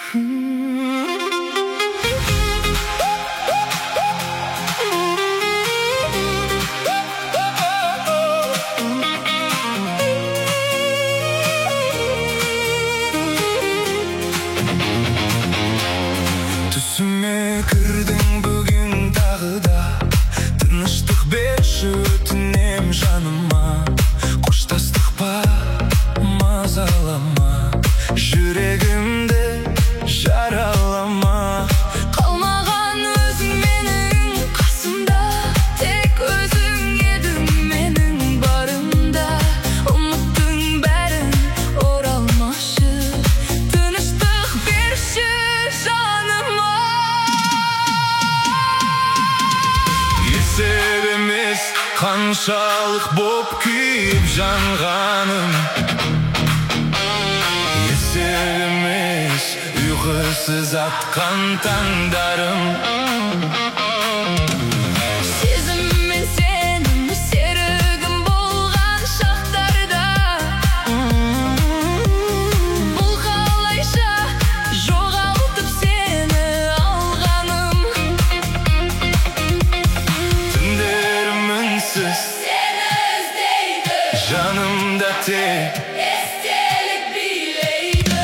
Түсіме кірдің бүгін тағы да, тыныштық берші өтінем жаныма. Қоштастық па, мазалама, жүрегімді жаралама. Қалмаған өзің менің қасымда, тек өзің едің менің барымда. Ұмыттың бәрін оралмашы, тыныштық берші жаныма. Есеп емес қаншалық боп күйіп жанғаным, есеп емес ұйқысыз атқан таңдарым. Сезіммен сенің серігім болған шақтарда, бұл қалайша жоғалтып сені алғаным. Түндерім үнсіз сені іздейді, жанымда тек естелік билейді.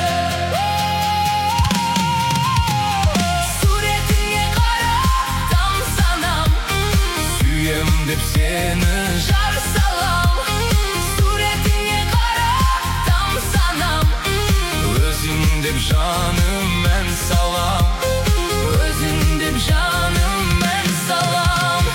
Суретіңе қарап тамсанам, сүйем деп сені жар салам. Суретіңе қарап тамсанам, өзің деп жаным ән салам. Өзің деп жаным ән салам.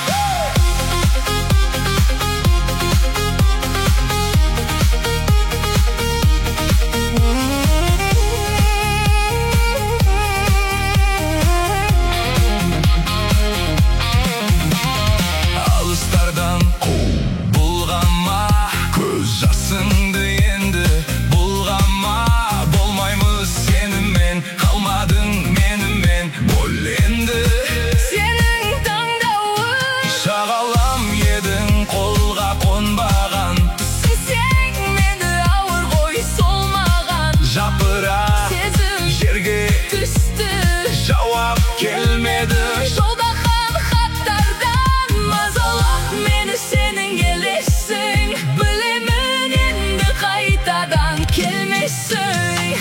Алыстардан бұлғама, көз жасыңды енді бұлғама. Болмаймыз сенімен, қалмадың менімен, бөленді сенің таңдауың. Шағалам едің қолға қонбаған, түсінсең мені ауыр ғой солмаған. Жапырақ сезім жерге түсті, жауап келмеді. Жолдаған хаттардан мазалап мені сенің елесің. Білемін енді қайтадан келмесің.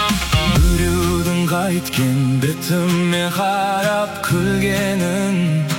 Біреудің қайткен бетіме қарап күлгенін,